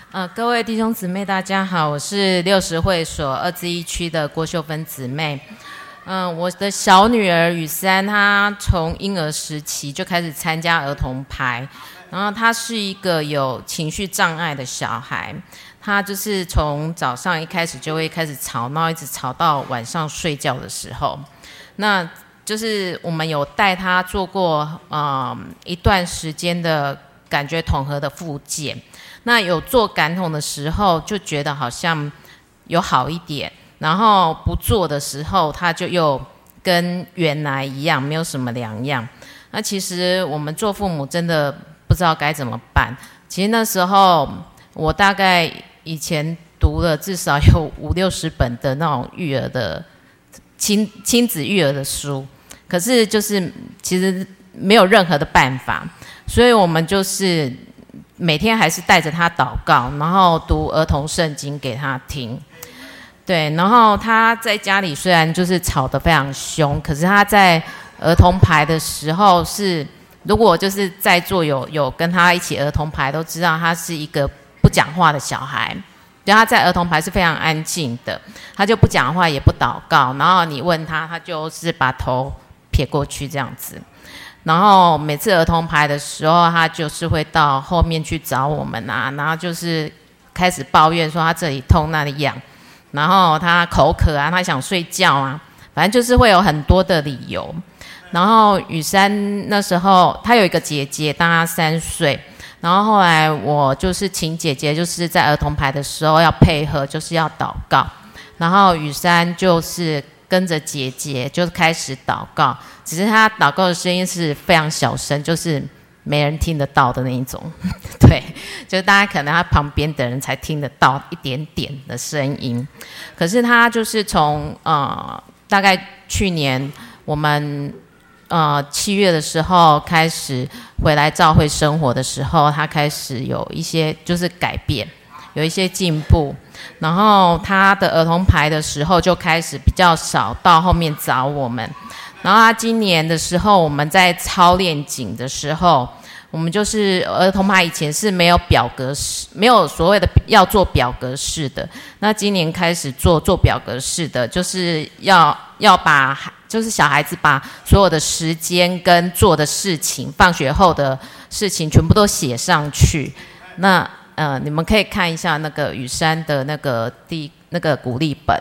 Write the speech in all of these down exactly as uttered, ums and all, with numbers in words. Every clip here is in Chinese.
呃，各位弟兄姊妹，大家好，我是六十会所二之一区的郭秀芬姊妹。嗯、呃，我的小女儿雨珊，她从婴儿时期就开始参加儿童排，然后她是一个有情绪障碍的小孩，她就是从早上一开始就会开始吵闹，一直吵到晚上睡觉的时候。那就是我们有带她做过呃一段时间的感觉统合的复健。那有做感统的时候，就觉得好像有好一点，然后不做的时候，他就又跟原来一样，没有什么两样。那其实我们做父母真的不知道该怎么办。其实那时候我大概以前读了至少有五六十本的那种育儿的亲亲子育儿的书，可是就是其实没有任何的办法，所以我们就是每天还是带着他祷告，然后读儿童圣经给他听。对，然后他在家里虽然就是吵得非常凶，可是他在儿童排的时候是，如果就是在座有有跟他一起儿童排，都知道他是一个不讲话的小孩。对，他在儿童排是非常安静的，他就不讲话也不祷告，然后你问他，他就是把头撇过去这样子。然后每次儿童排的时候，他就是会到后面去找我们啊，然后就是开始抱怨说他这里痛那里痒，然后他口渴啊，他想睡觉啊，反正就是会有很多的理由。然后雨珊那时候她有一个姐姐，大她三岁，然后后来我就是请姐姐就是在儿童排的时候要配合，就是要祷告，然后雨珊就是跟着姐姐就开始祷告，只是她祷告的声音是非常小声，就是没人听得到的那一种。对，就是大家可能她旁边的人才听得到一点点的声音。可是她就是从呃大概去年我们呃七月的时候开始回来教会生活的时候，她开始有一些就是改变，有一些进步。然后他的儿童排的时候就开始比较少到后面找我们，然后他今年的时候我们在操练景的时候，我们就是儿童排以前是没有表格式，没有所谓的要做表格式的，那今年开始做做表格式的，就是要要把就是小孩子把所有的时间跟做的事情，放学后的事情全部都写上去。那呃，你们可以看一下那个雨珊的那个第那个鼓励本，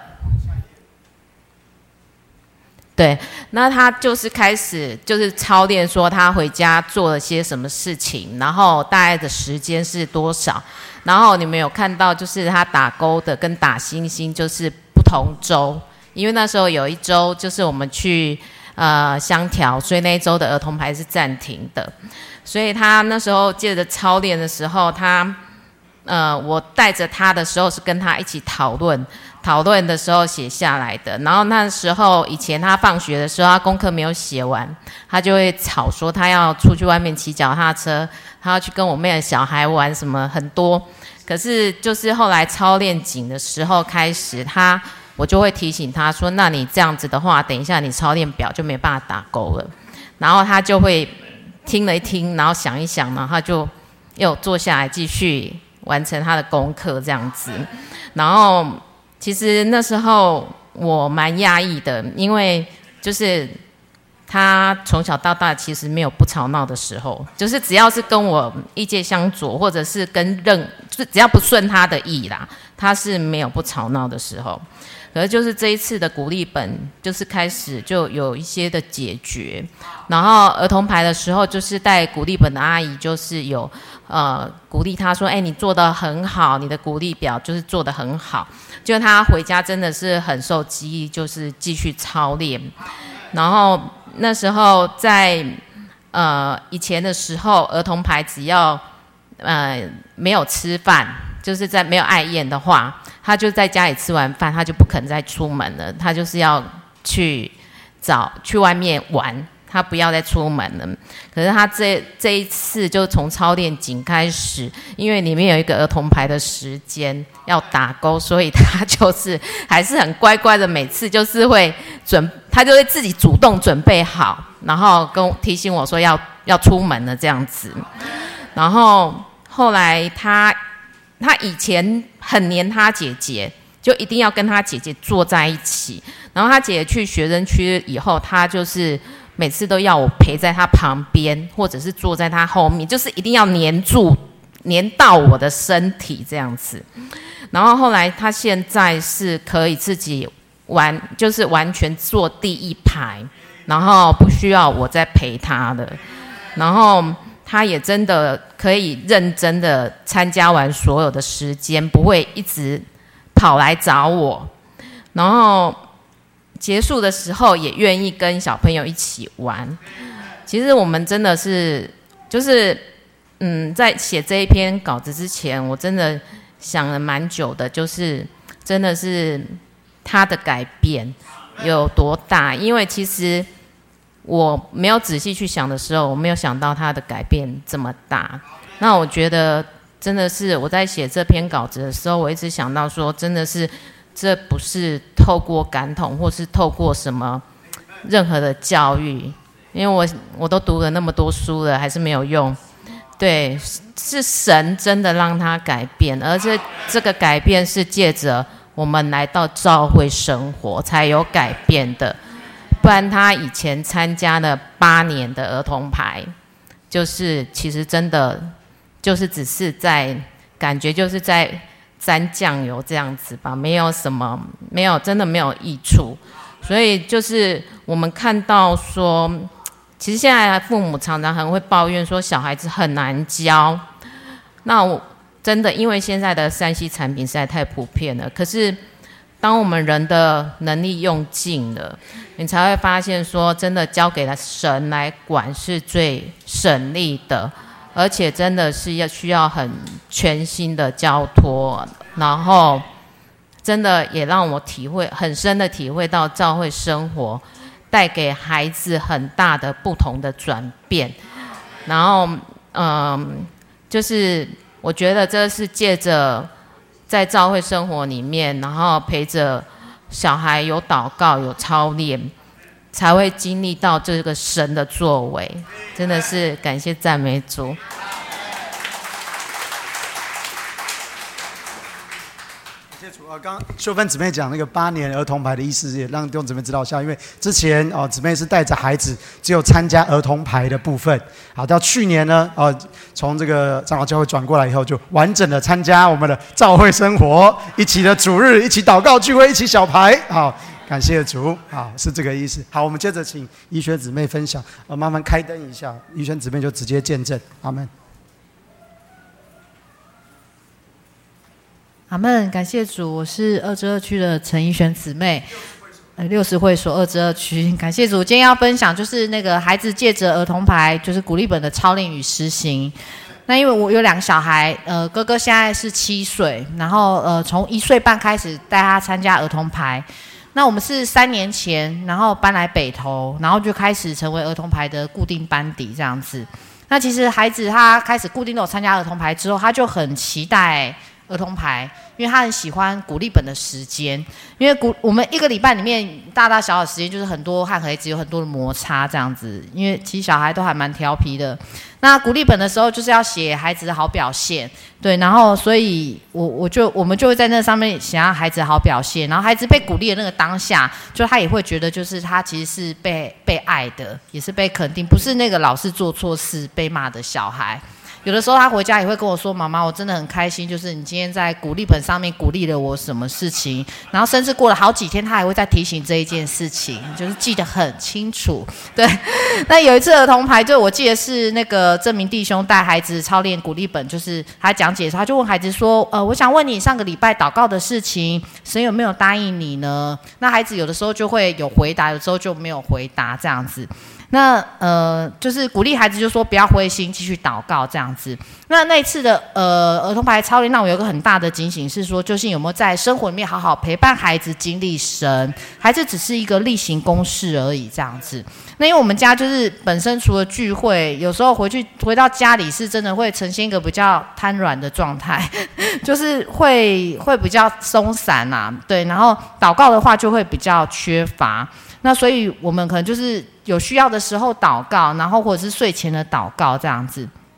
对，那他就是开始就是操练说他回家做了些什么事情，然后大概的时间是多少，然后你们有看到就是他打勾的跟打星星就是不同周，因为那时候有一周就是我们去呃香条，所以那一周的儿童排是暂停的，所以他那时候借着操练的时候，他呃，我带着他的时候是跟他一起讨论，讨论的时候写下来的。然后那时候以前他放学的时候，他功课没有写完，他就会吵说他要出去外面骑脚踏车，他要去跟我妹的小孩玩什么很多。可是就是后来操练景的时候开始，他我就会提醒他说，那你这样子的话，等一下你操练表就没办法打勾了。然后他就会听了一听，然后想一想，然后他就又坐下来继续完成他的功课这样子。然后其实那时候我蛮压抑的，因为就是他从小到大其实没有不吵闹的时候，就是只要是跟我意见相左，或者是跟任就是只要不顺他的意啦，他是没有不吵闹的时候。可是就是这一次的鼓励本就是开始就有一些的解决，然后儿童排的时候就是带鼓励本的阿姨就是有呃鼓励他说，哎，你做得很好，你的鼓励表就是做得很好，就他回家真的是很受激励，就是继续操练。然后那时候在呃以前的时候，儿童排只要呃没有吃饭，就是在没有爱宴的话，他就在家里吃完饭，他就不肯再出门了，他就是要去找去外面玩，他不要再出门了。可是他这这一次就从操练景开始，因为里面有一个儿童排的时间要打勾，所以他就是还是很乖乖的，每次就是会准，他就会自己主动准备好，然后跟提醒我说要要出门了这样子。然后后来他他以前很黏他姐姐，就一定要跟他姐姐坐在一起。然后他姐姐去学生区以后，他就是每次都要我陪在他旁边，或者是坐在他后面，就是一定要黏住，黏到我的身体这样子。然后后来他现在是可以自己完，就是完全坐第一排，然后不需要我再陪他的。然后他也真的可以认真的参加完所有的时间，不会一直跑来找我。然后结束的时候也愿意跟小朋友一起玩。其实我们真的是，就是嗯，在写这一篇稿子之前，我真的想了蛮久的，就是真的是他的改变有多大？因为其实我没有仔细去想的时候，我没有想到他的改变这么大。那我觉得真的是我在写这篇稿子的时候，我一直想到说，真的是这不是透过感统，或是透过什么任何的教育，因为我我都读了那么多书了，还是没有用。对，是神真的让他改变，而且这个改变是借着我们来到教会生活才有改变的。不然他以前参加了八年的儿童排，就是其实真的就是只是在感觉就是在沾酱油这样子吧，没有什么，没有真的没有益处。所以就是我们看到说，其实现在父母常常很会抱怨说小孩子很难教。那我真的因为现在的 三 C 产品实在太普遍了，可是当我们人的能力用尽了，你才会发现说真的交给了神来管是最省力的，而且真的是要需要很全心的交托。然后真的也让我体会很深的体会到教会生活带给孩子很大的不同的转变。然后嗯，就是我觉得这是借着在教会生活里面，然后陪着小孩有祷告有操练，才会经历到这个神的作为。真的是感谢赞美主。 呃，刚刚秀芬姊妹讲那个八年儿童排的意思，也让弟兄姊妹知道一下。因为之前哦，姊妹是带着孩子只有参加儿童排的部分，好，到去年呢，哦，从这个长老教会转过来以后，就完整的参加我们的教会生活，一起的主日，一起祷告聚会，一起小排，好，感谢主，好，是这个意思。好，我们接着请怡萱姊妹分享，呃，麻烦开灯一下，怡萱姊妹就直接见证，阿们。 阿们，感谢主，我是二之二区的陈怡萱姊妹，呃，六十会所二之二区，感谢主。今天要分享就是那个孩子借着儿童排，就是鼓励本的操练与实行。那因为我有两个小孩，呃，哥哥现在是七岁，然后呃，从一岁半开始带他参加儿童排。那我们是三年前，然后搬来北投，然后就开始成为儿童排的固定班底这样子。那其实孩子他开始固定都有参加儿童排之后，他就很期待儿童排，因为他很喜欢鼓励本的时间，因为鼓我们一个礼拜里面大大小小的时间就是很多和孩子有很多的摩擦这样子，因为其实小孩都还蛮调皮的。那鼓励本的时候就是要写孩子的好表现，对，然后所以我我就我们就会在那上面想要孩子的好表现，然后孩子被鼓励的那个当下，就他也会觉得就是他其实是被被爱的，也是被肯定，不是那个老是做错事被骂的小孩。有的时候他回家也会跟我说，妈妈我真的很开心，就是你今天在鼓励本上面鼓励了我什么事情，然后甚至过了好几天他还会再提醒这一件事情，就是记得很清楚。对，那有一次儿童排，就我记得是那个正明弟兄带孩子操练鼓励本，就是他讲解的时候他就问孩子说，呃，我想问你上个礼拜祷告的事情，神有没有答应你呢？那孩子有的时候就会有回答，有的时候就没有回答这样子。那呃，就是鼓励孩子就说不要灰心，继续祷告这样子。那那一次的呃儿童排操练让我有一个很大的警醒，是说究竟有没有在生活里面好好陪伴孩子经历神，孩子只是一个例行公事而已这样子。那因为我们家就是本身除了聚会，有时候回去回到家里是真的会呈现一个比较瘫软的状态，就是会会比较松散啊，对，然后祷告的话就会比较缺乏。那所以我们可能就是有需要的时候祷告，然后或者是睡前的祷告这样子。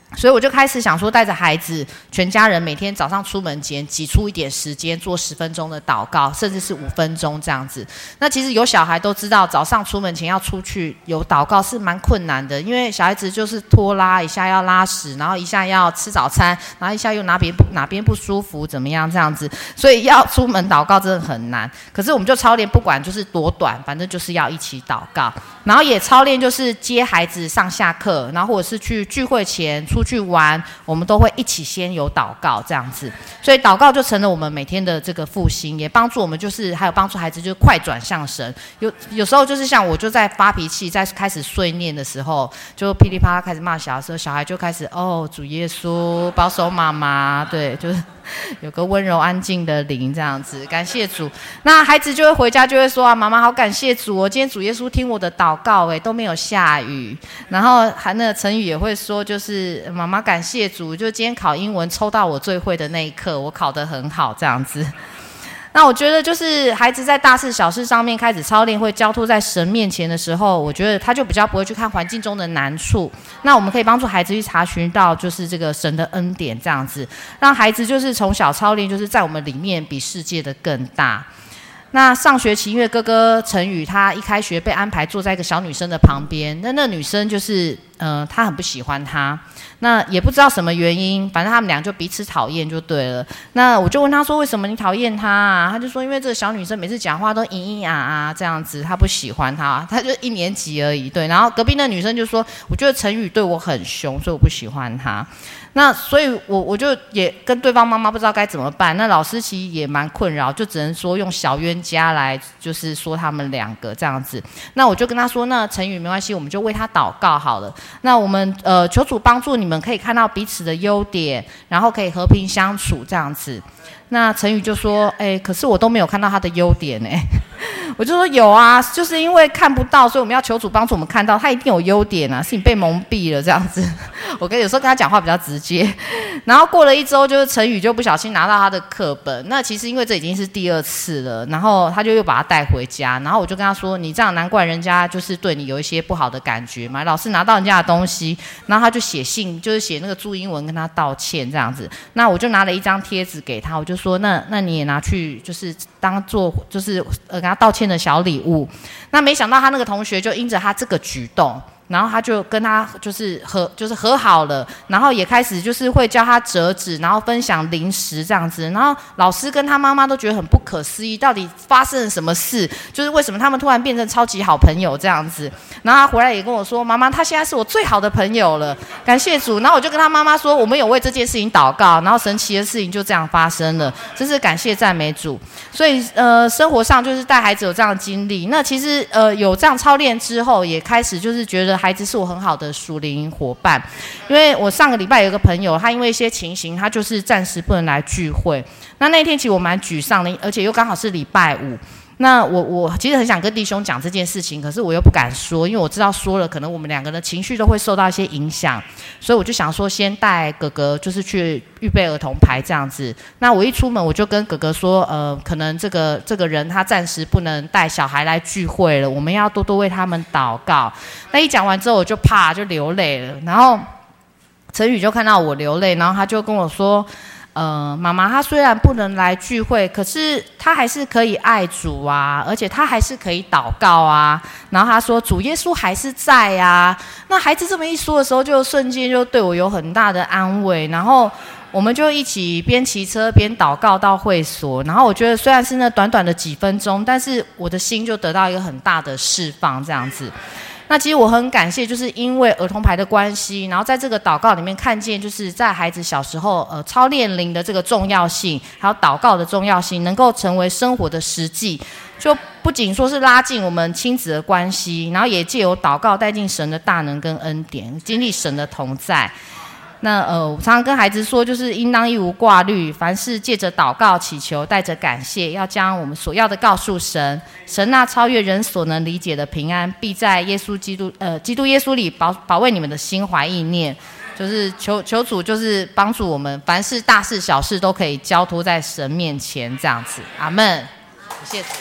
所以我就开始想说，带着孩子，全家人每天早上出门前挤出一点时间做十分钟的祷告，甚至是五分钟这样子。那其实有小孩都知道，早上出门前要出去有祷告是蛮困难的，因为小孩子就是拖拉，一下要拉屎，然后一下要吃早餐，然后一下又哪边哪边不舒服，怎么样这样子，所以要出门祷告真的很难。可是我们就操练，不管就是多短，反正就是要一起祷告，然后也操练就是接孩子上下课，然后或者是去聚会前出去玩，我们都会一起先有祷告这样子，所以祷告就成了我们每天的这个复兴，也帮助我们就是还有帮助孩子就是快转向神。有有时候就是像我就在发脾气，在开始碎念的时候，就噼里啪啦开始骂小孩的时候，小孩就开始哦主耶稣保守妈妈，对，就是有个温柔安静的灵这样子，感谢主。那孩子就会回家就会说啊，妈妈好感谢主哦，今天主耶稣听我的祷告，哎都没有下雨。然后还那个成语也会说，就是妈妈感谢主，就今天考英文抽到我最会的那一刻，我考得很好这样子。那我觉得就是孩子在大事小事上面开始操练，会交托在神面前的时候，我觉得他就比较不会去看环境中的难处。那我们可以帮助孩子去查询到就是这个神的恩典这样子，让孩子就是从小操练，就是在我们里面比世界的更大。那上学期因为哥哥陈宇他一开学被安排坐在一个小女生的旁边，那那女生就是呃他很不喜欢他，那也不知道什么原因，反正他们俩就彼此讨厌就对了。那我就问他说为什么你讨厌他啊？他就说因为这个小女生每次讲话都咿咿呀啊这样子，他不喜欢他，他就一年级而已，对。然后隔壁那女生就说我觉得陈宇对我很凶，所以我不喜欢他。那所以我我就也跟对方妈妈不知道该怎么办，那老师其实也蛮困扰，就只能说用小冤家来就是说他们两个这样子。那我就跟他说，那陈宇没关系，我们就为他祷告好了。那我们呃求主帮助你们可以看到彼此的优点，然后可以和平相处这样子。那陈宇就说哎，可是我都没有看到他的优点哎。我就说有啊，就是因为看不到，所以我们要求主帮助我们看到他一定有优点啊，是你被蒙蔽了这样子。我跟有时候跟他讲话比较直接。然后过了一周，就是陈宇就不小心拿到他的课本，那其实因为这已经是第二次了，然后他就又把他带回家，然后我就跟他说你这样难怪人家就是对你有一些不好的感觉嘛，老师拿到人家的东西，然后他就写信，就是写那个注英文跟他道歉这样子。那我就拿了一张贴纸给他，我就说那那你也拿去就是当做就是呃跟他道歉的小礼物。那没想到他那个同学就因着他这个举动，然后他就跟他就是和就是和好了，然后也开始就是会教他折纸，然后分享零食这样子。然后老师跟他妈妈都觉得很不可思议，到底发生了什么事？就是为什么他们突然变成超级好朋友这样子？然后他回来也跟我说，妈妈，他现在是我最好的朋友了，感谢主。然后我就跟他妈妈说，我们有为这件事情祷告，然后神奇的事情就这样发生了，真是感谢赞美主。所以呃，生活上就是带孩子有这样的经历。那其实呃有这样操练之后，也开始就是觉得孩子是我很好的属灵伙伴。因为我上个礼拜有一个朋友，他因为一些情形，他就是暂时不能来聚会。那那天其实我蛮沮丧的，而且又刚好是礼拜五。那我我其实很想跟弟兄讲这件事情，可是我又不敢说，因为我知道说了可能我们两个的情绪都会受到一些影响，所以我就想说先带哥哥就是去预备儿童牌这样子。那我一出门我就跟哥哥说呃，可能这个这个人他暂时不能带小孩来聚会了，我们要多多为他们祷告。那一讲完之后我就啪就流泪了，然后陈宇就看到我流泪，然后他就跟我说呃，妈妈她虽然不能来聚会，可是她还是可以爱主啊，而且她还是可以祷告啊。然后她说主耶稣还是在啊。那孩子这么一说的时候，就瞬间就对我有很大的安慰。然后我们就一起边骑车边祷告到会所。然后我觉得虽然是那短短的几分钟，但是我的心就得到一个很大的释放这样子。那其实我很感谢，就是因为儿童牌的关系，然后在这个祷告里面看见，就是在孩子小时候，呃，操练灵的这个重要性，还有祷告的重要性，能够成为生活的实际，就不仅说是拉近我们亲子的关系，然后也借由祷告带进神的大能跟恩典，经历神的同在。那呃，我常常跟孩子说，就是应当一无挂虑，凡事借着祷告祈求，带着感谢，要将我们所要的告诉神。神那超越人所能理解的平安，必在耶稣基督呃基督耶稣里保保卫你们的心怀意念。就是求求主，就是帮助我们，凡事大事小事都可以交托在神面前，这样子。阿们。谢谢主。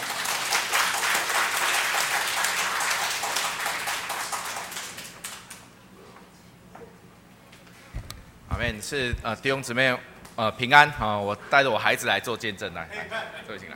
们是呃弟兄姊妹呃平安啊、呃！我带着我孩子来做见证，来，来，各位请来。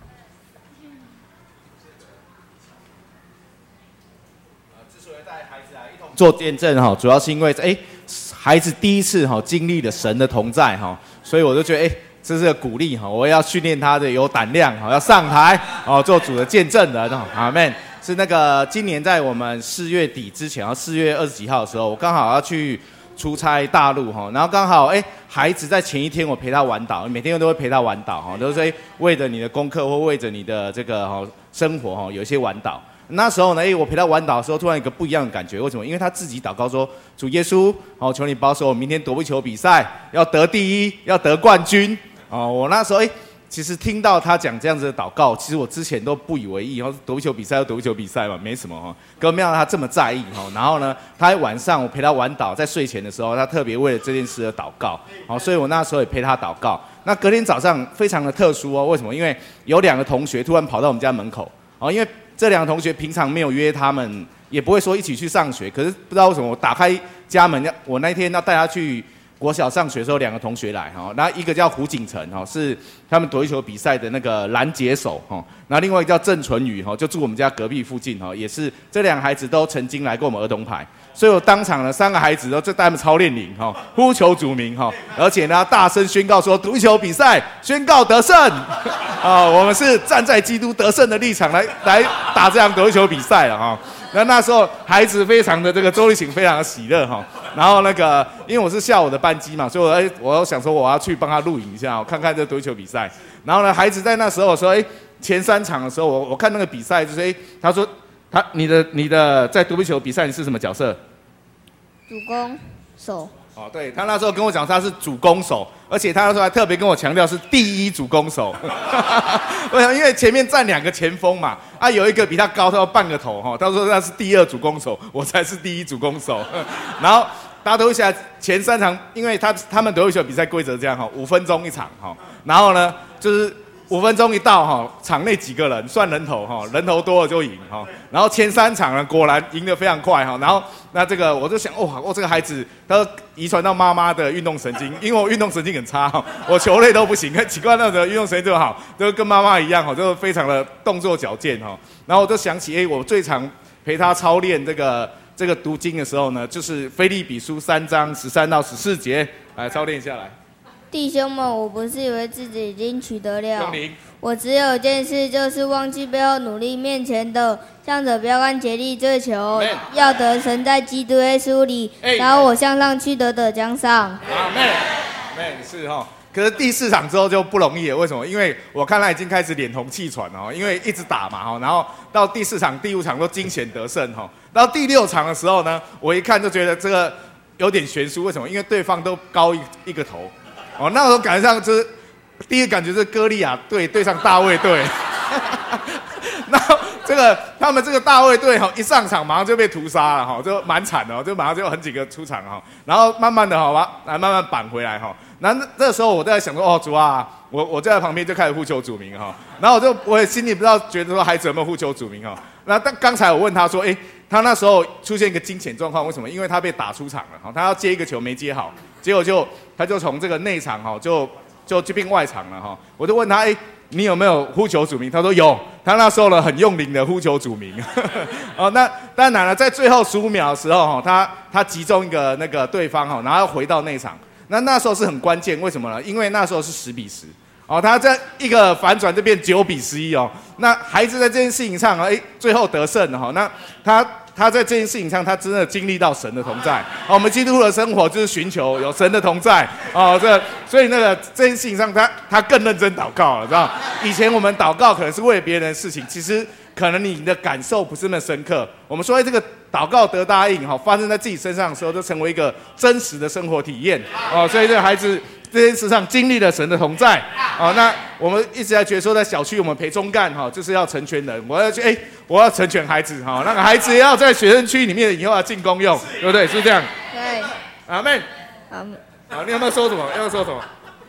呃，之所以带孩子来一同做见证哈，主要是因为哎，孩子第一次哈经历了神的同在哈，所以我就觉得哎。这是个鼓励哈，我也要训练他的有胆量哈，要上台哦，做主的见证人哈，阿们。是那个今年在我们四月底之前，然后四月二十几号的时候，我刚好要去出差大陆哈，然后刚好哎，孩子在前一天我陪他玩岛，每天都会陪他玩岛哈，都是为着你的功课或为着你的这个哈生活哈，有一些玩岛。那时候呢，哎，我陪他玩岛的时候，突然有一个不一样的感觉，为什么？因为他自己祷告说：“主耶稣，哦，求你保守我明天躲避球比赛要得第一，要得冠军。”哦，我那时候哎，其实听到他讲这样子的祷告，其实我之前都不以为意，然后躲避球比赛就躲避球比赛嘛，没什么哈。可没想到他这么在意哈。然后呢，他晚上我陪他玩岛，在睡前的时候，他特别为了这件事而祷告。好，所以我那时候也陪他祷告。那隔天早上非常的特殊哦，为什么？因为有两个同学突然跑到我们家门口。哦，因为这两个同学平常没有约他们，也不会说一起去上学。可是不知道为什么，我打开家门，我那天要带他去。国小上学的时候，两个同学来哈，然后一个叫胡景成哈，是他们躲避球比赛的那个拦截手哈，然后另外一个叫郑纯宇哈，就住我们家隔壁附近哈，也是这两个孩子都曾经来过我们儿童牌，所以我当场呢三个孩子都就带他们操练营哈，呼求主名哈，而且呢大声宣告说躲避球比赛宣告得胜啊，我们是站在基督得胜的立场来来打这场躲避球比赛了哈。那那时候孩子非常的这个周立晴非常的喜乐哈，然后那个因为我是下午的班机嘛，所以我哎我想说我要去帮他录影一下，看看这躲避球比赛。然后呢，孩子在那时候说哎前三场的时候，我我看那个比赛就是哎他说他你的你的在躲避球比赛你是什么角色？ 主攻手。 哦，对他那时候跟我讲他是主攻手，而且他那时候还特别跟我强调是第一主攻手。为什么？因为前面站两个前锋嘛，啊有一个比他高，他要半个头哈，他说他是第二主攻手，我才是第一主攻手。然后大家都想前三场，因为他他们躲避球比赛规则这样哈，五分钟一场哈，然后呢就是五分钟一到哈，场内几个人算人头哈，人头多了就赢哈。然后前三场呢，果然赢得非常快哈。然后那这个我就想，哇，我这个孩子他遗传到妈妈的运动神经，因为我运动神经很差哈，我球类都不行，奇怪那个运动神经就好，都跟妈妈一样哈，就非常的动作矫健哈。然后我就想起，哎，我最常陪他操练这个这个读经的时候呢，就是腓立比书三章十三到十四节，来操练下来。 弟兄们，我不是以为自己已经取得了，我只有一件事，就是忘记背后努力面前的，向着标杆竭力追求，要得神在基督耶稣里，然后我向上去得得奖赏。 阿妹，妹是哈。可是第四场之后就不容易了，为什么？因为我看他已经开始脸红气喘哦，因为一直打嘛哈，然后到第四场、第五场都惊险得胜哈，到第六场的时候呢，我一看就觉得这个有点悬殊，为什么？因为对方都高一一个头。哦，那时候感觉上就是第一个感觉是歌利亚队对上大卫队，然后这个他们这个大卫队哈一上场马上就被屠杀了哈，就蛮惨的，就马上就有很几个出场哈，然后慢慢的好吧，来慢慢扳回来哈。那这时候我在想说，哦主啊，我我就在旁边就开始呼求主名哈，然后我就我也心里不知道觉得说孩子有没有呼求主名哈。那但刚才我问他说，哎，他那时候出现一个惊险状况，为什么？因为他被打出场了哈，他要接一个球没接好。结果就他就从这个内场哈，就就就变外场了哈。我就问他，哎，你有没有呼求主名？他说有。他那时候呢很用力的呼求主名。哦，那当然了，在最后十五秒的时候哈，他他击中一个那个对方哈，然后回到内场。那那时候是很关键，为什么呢？因为那时候是十比十。哦，他这一个反转就变九比十一哦。那孩子在这件事情上，哎，最后得胜了哈。那他。他在这件事情上，他真的经历到神的同在。哦，我们基督徒的生活就是寻求有神的同在。哦，这所以那个这件事情上他，他他更认真祷告了，知道？以前我们祷告可能是为别人的事情，其实可能你的感受不是那么深刻。我们说这个祷告得答应，哈，发生在自己身上的时候，就成为一个真实的生活体验。哦，所以这个孩子。这件事上经历了神的同在，哦，那我们一直在觉得说，在小区我们陪中干哈，就是要成全人，我要去哎，我要成全孩子哈，那个孩子也要在学生区里面以后要进公用，对不对？是这样。 对。 阿妹。 阿妹。 好，你有没有说什么？要说什么？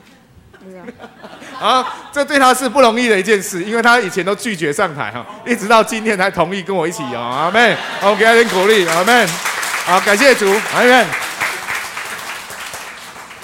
啊，这对他是不容易的一件事，因为他以前都拒绝上台哈，一直到今天才同意跟我一起哦。阿妹，我给他点鼓励，阿妹。好，感谢主，阿妹。